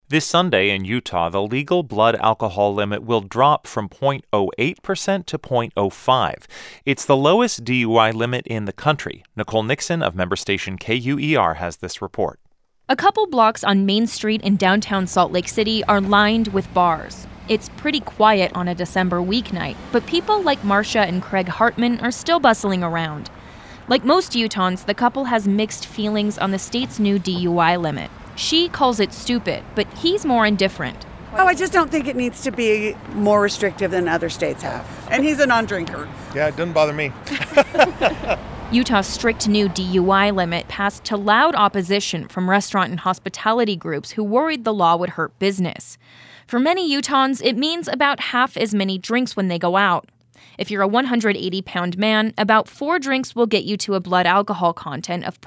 This Sunday in Utah, the legal blood alcohol limit will drop from 0.08% to 0.05. It's the lowest DUI limit in the country. Nicole Nixon of member station KUER has this report. A couple blocks on Main Street in downtown Salt Lake City are lined with bars. It's pretty quiet on a December weeknight, but people like Marcia and Craig Hartman are still bustling around. Like most Utahns, the couple has mixed feelings on the state's new DUI limit. She calls it stupid, but he's more indifferent. Oh, I just don't think it needs to be more restrictive than other states have. And he's a non-drinker. Yeah, it doesn't bother me. Utah's strict new DUI limit passed to loud opposition from restaurant and hospitality groups who worried the law would hurt business. For many Utahns, it means about half as many drinks when they go out. If you're a 180-pound man, about 4 drinks will get you to a blood alcohol content of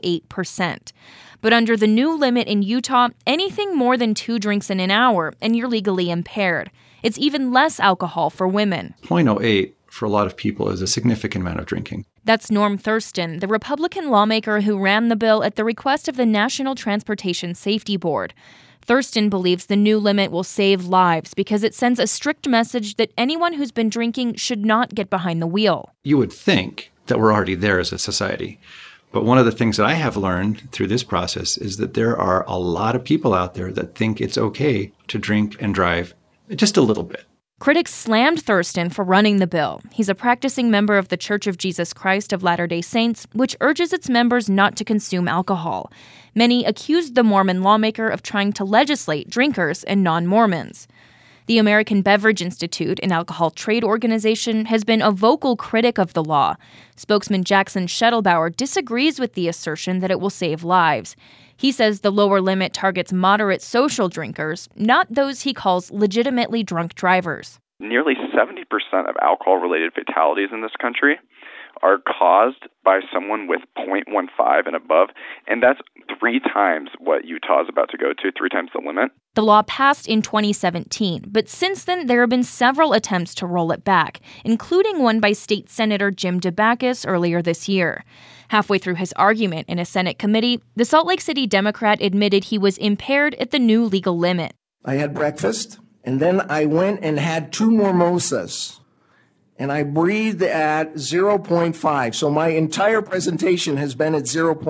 0.08%. But under the new limit in Utah, anything more than 2 drinks in an hour, and you're legally impaired. It's even less alcohol for women. 0.08 for a lot of people is a significant amount of drinking. That's Norm Thurston, the Republican lawmaker who ran the bill at the request of the National Transportation Safety Board. Thurston believes the new limit will save lives because it sends a strict message that anyone who's been drinking should not get behind the wheel. You would think that we're already there as a society. But one of the things that I have learned through this process is that there are a lot of people out there that think it's okay to drink and drive just a little bit. Critics slammed Thurston for running the bill. He's a practicing member of the Church of Jesus Christ of Latter-day Saints, which urges its members not to consume alcohol. Many accused the Mormon lawmaker of trying to legislate drinkers and non-Mormons. The American Beverage Institute, an alcohol trade organization, has been a vocal critic of the law. Spokesman Jackson Schettelbauer disagrees with the assertion that it will save lives. He says the lower limit targets moderate social drinkers, not those he calls legitimately drunk drivers. Nearly 70% of alcohol-related fatalities in this country are caused by someone with 0.15 and above, and that's 3 times what Utah is about to go to, 3 times the limit. The law passed in 2017, but since then there have been several attempts to roll it back, including one by State Senator Jim Debacus earlier this year. Halfway through his argument in a Senate committee, the Salt Lake City Democrat admitted he was impaired at the new legal limit. I had breakfast, and then I went and had 2 mimosas. And I breathed at 0.5. So my entire presentation has been at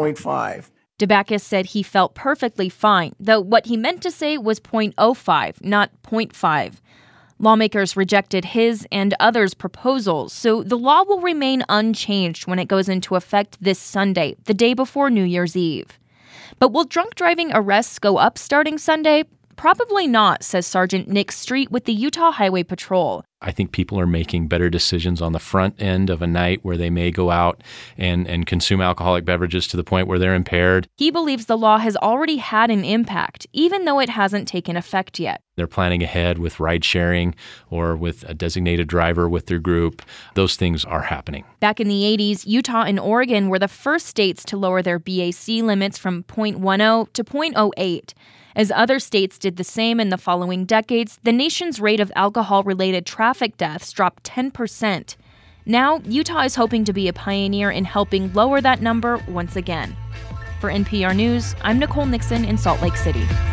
0.5. Debacus said he felt perfectly fine, though what he meant to say was 0.05, not 0.5. Lawmakers rejected his and others' proposals, so the law will remain unchanged when it goes into effect this Sunday, the day before New Year's Eve. But will drunk driving arrests go up starting Sunday? Probably not, says Sergeant Nick Street with the Utah Highway Patrol. I think people are making better decisions on the front end of a night where they may go out and consume alcoholic beverages to the point where they're impaired. He believes the law has already had an impact, even though it hasn't taken effect yet. They're planning ahead with ride sharing or with a designated driver with their group. Those things are happening. Back in the 80s, Utah and Oregon were the first states to lower their BAC limits from 0.10 to 0.08. As other states did the same in the following decades, the nation's rate of alcohol-related traffic deaths dropped 10%. Now, Utah is hoping to be a pioneer in helping lower that number once again. For NPR News, I'm Nicole Nixon in Salt Lake City.